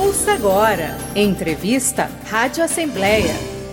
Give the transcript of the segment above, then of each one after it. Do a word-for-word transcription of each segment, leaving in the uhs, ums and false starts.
Ouça agora. Entrevista Rádio Assembleia.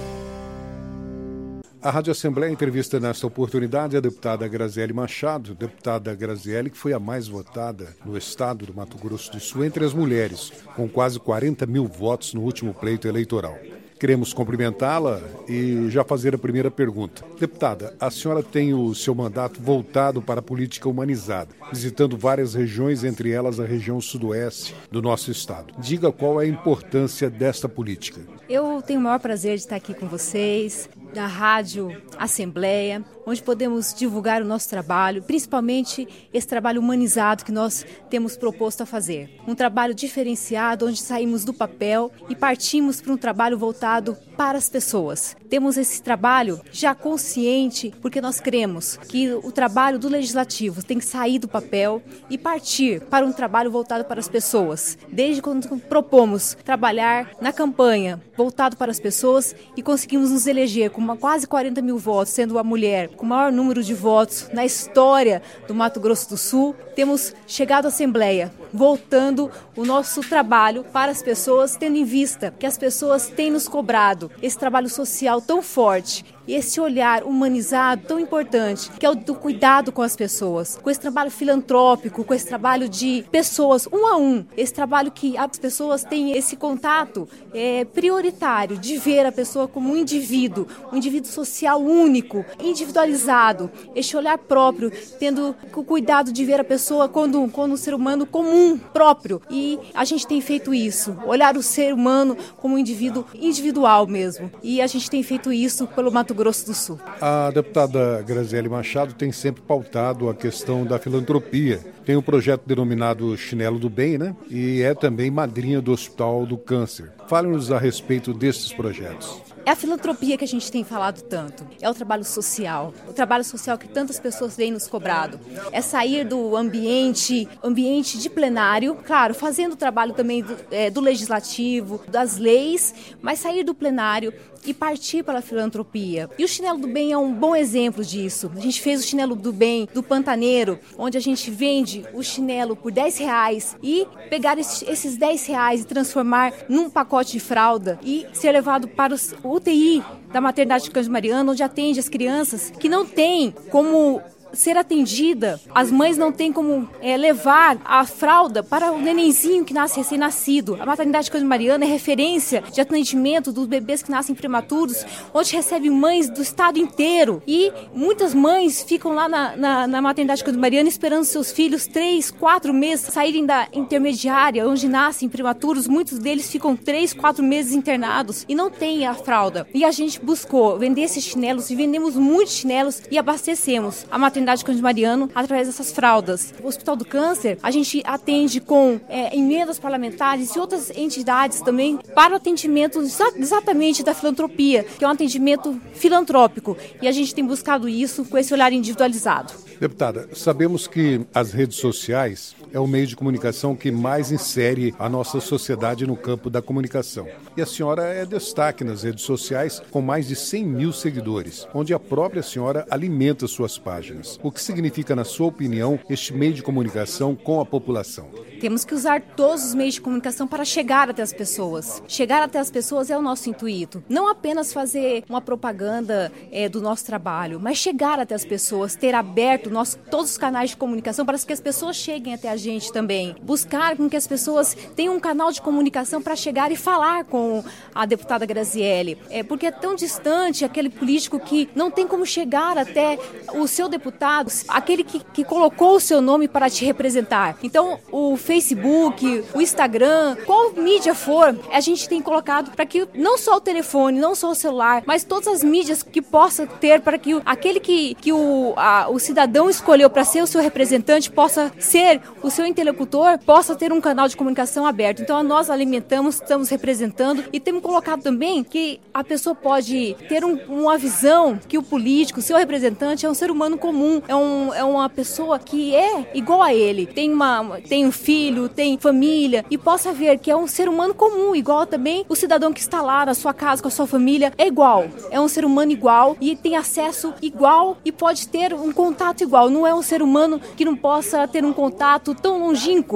A Rádio Assembleia entrevista nesta oportunidade a deputada Graziele Machado, deputada Graziele que foi a mais votada no estado do Mato Grosso do Sul entre as mulheres, com quase quarenta mil votos no último pleito eleitoral. Queremos cumprimentá-la e já fazer a primeira pergunta. Deputada, a senhora tem o seu mandato voltado para a política humanizada, visitando várias regiões, entre elas a região sudoeste do nosso estado. Diga qual é a importância desta política. Eu tenho o maior prazer de estar aqui com vocês, da Rádio Assembleia, onde podemos divulgar o nosso trabalho, principalmente esse trabalho humanizado que nós temos proposto a fazer. Um trabalho diferenciado, onde saímos do papel e partimos para um trabalho voltado para as pessoas. Temos esse trabalho já consciente, porque nós cremos que o trabalho do Legislativo tem que sair do papel e partir para um trabalho voltado para as pessoas. Desde quando propomos trabalhar na campanha voltado para as pessoas e conseguimos nos eleger com uma, quase quarenta mil votos, sendo a mulher com o maior número de votos na história do Mato Grosso do Sul, temos chegado à Assembleia, voltando o nosso trabalho para as pessoas, tendo em vista que as pessoas têm nos cobrado esse trabalho social tão forte e esse olhar humanizado tão importante, que é o do cuidado com as pessoas, com esse trabalho filantrópico, com esse trabalho de pessoas, um a um, esse trabalho que as pessoas têm esse contato é, prioritário de ver a pessoa como um indivíduo, um indivíduo social único, individualizado, este olhar próprio, tendo o cuidado de ver a pessoa quando, quando um ser humano comum, próprio. E a gente tem feito isso, olhar o ser humano como um indivíduo individual mesmo. E a gente tem feito isso pelo Mato Grosso do Sul. A deputada Graziele Machado tem sempre pautado a questão da filantropia. Tem um projeto denominado Chinelo do Bem, né? E é também madrinha do Hospital do Câncer. Fale-nos a respeito desses projetos. É a filantropia que a gente tem falado tanto, é o trabalho social, o trabalho social que tantas pessoas vêm nos cobrado. É sair do ambiente, ambiente de plenário, claro, fazendo o trabalho também do, é, do legislativo, das leis, mas sair do plenário e partir para a filantropia. E o Chinelo do Bem é um bom exemplo disso. A gente fez o Chinelo do Bem do Pantaneiro, onde a gente vende o chinelo por dez reais e pegar esses dez reais e transformar num pacote de fralda e ser levado para o U T I da maternidade de Cândido Mariano, onde atende as crianças que não têm como ser atendida, as mães não têm como é, levar a fralda para o nenenzinho que nasce recém-nascido. A maternidade de Cândido Mariano é referência de atendimento dos bebês que nascem prematuros, onde recebe mães do estado inteiro. E muitas mães ficam lá na, na, na maternidade de Cândido Mariano esperando seus filhos três, quatro meses saírem da intermediária, onde nascem prematuros. Muitos deles ficam três, quatro meses internados e não têm a fralda. E a gente buscou vender esses chinelos e vendemos muitos chinelos e abastecemos a maternidade de Cândido Mariano através dessas fraldas. O Hospital do Câncer, a gente atende com é, emendas parlamentares e outras entidades também para o atendimento exatamente da filantropia, que é um atendimento filantrópico. E a gente tem buscado isso com esse olhar individualizado. Deputada, sabemos que as redes sociais é o meio de comunicação que mais insere a nossa sociedade no campo da comunicação. E a senhora é destaque nas redes sociais com mais de cem mil seguidores, onde a própria senhora alimenta suas páginas. O que significa, na sua opinião, este meio de comunicação com a população? Temos que usar todos os meios de comunicação para chegar até as pessoas. Chegar até as pessoas é o nosso intuito. Não apenas fazer uma propaganda é, do nosso trabalho, mas chegar até as pessoas, ter aberto nosso, todos os canais de comunicação para que as pessoas cheguem até a gente também. Buscar com que as pessoas tenham um canal de comunicação para chegar e falar com a deputada Graziele. É, porque é tão distante aquele político que não tem como chegar até o seu deputado, aquele que, que colocou o seu nome para te representar. Então, o Facebook, o Instagram, qual mídia for, a gente tem colocado para que não só o telefone, não só o celular, mas todas as mídias que possa ter para que aquele que, que o, a, o cidadão escolheu para ser o seu representante possa ser o seu interlocutor, possa ter um canal de comunicação aberto. Então nós alimentamos, estamos representando e temos colocado também que a pessoa pode ter um, uma visão que o político, o seu representante é um ser humano comum, é, um, é uma pessoa que é igual a ele, tem, uma, tem um filho, tem família e possa ver que é um ser humano comum, igual também o cidadão que está lá na sua casa com a sua família, é igual, é um ser humano igual e tem acesso igual e pode ter um contato igual, não é um ser humano que não possa ter um contato tão longínquo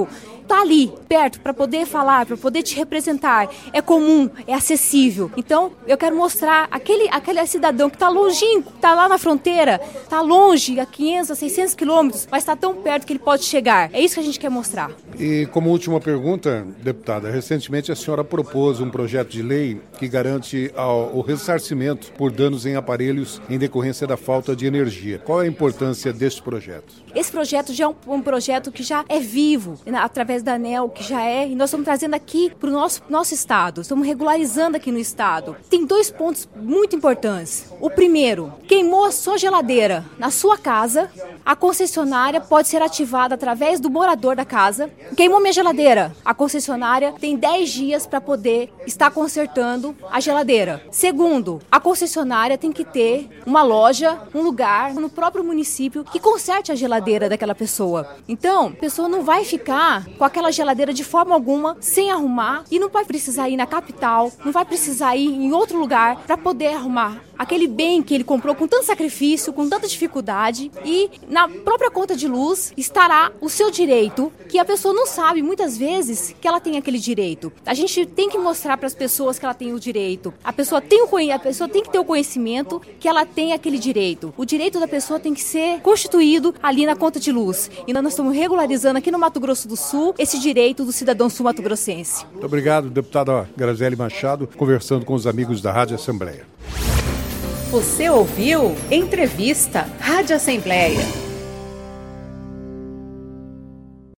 tá ali, perto, para poder falar, para poder te representar. É comum, é acessível. Então, eu quero mostrar aquele, aquele cidadão que está longinho, que está lá na fronteira, está longe, a quinhentos, a seiscentos quilômetros, mas está tão perto que ele pode chegar. É isso que a gente quer mostrar. E como última pergunta, deputada, recentemente a senhora propôs um projeto de lei que garante ao, o ressarcimento por danos em aparelhos em decorrência da falta de energia. Qual é a importância desse projeto? Esse projeto já é um, um projeto que já é vivo, né, através da ANEEL, que já é, e nós estamos trazendo aqui para o nosso, nosso estado, estamos regularizando aqui no estado. Tem dois pontos muito importantes. O primeiro, queimou a sua geladeira na sua casa, a concessionária pode ser ativada através do morador da casa. Queimou minha geladeira, a concessionária tem dez dias para poder estar consertando a geladeira. Segundo, a concessionária tem que ter uma loja, um lugar no próprio município que conserte a geladeira daquela pessoa. Então, a pessoa não vai ficar com aquela geladeira de forma alguma, sem arrumar, e não vai precisar ir na capital, não vai precisar ir em outro lugar para poder arrumar aquele bem que ele comprou com tanto sacrifício, com tanta dificuldade, e na própria conta de luz estará o seu direito, que a pessoa não sabe muitas vezes que ela tem aquele direito. A gente tem que mostrar para as pessoas que ela tem o direito. A pessoa tem o a pessoa tem que ter o conhecimento que ela tem aquele direito. O direito da pessoa tem que ser constituído ali na conta de luz. E nós estamos regularizando aqui no Mato Grosso do Sul esse direito do cidadão sul-mato-grossense. Muito obrigado, deputada Graziele Machado, conversando com os amigos da Rádio Assembleia. Você ouviu Entrevista Rádio Assembleia.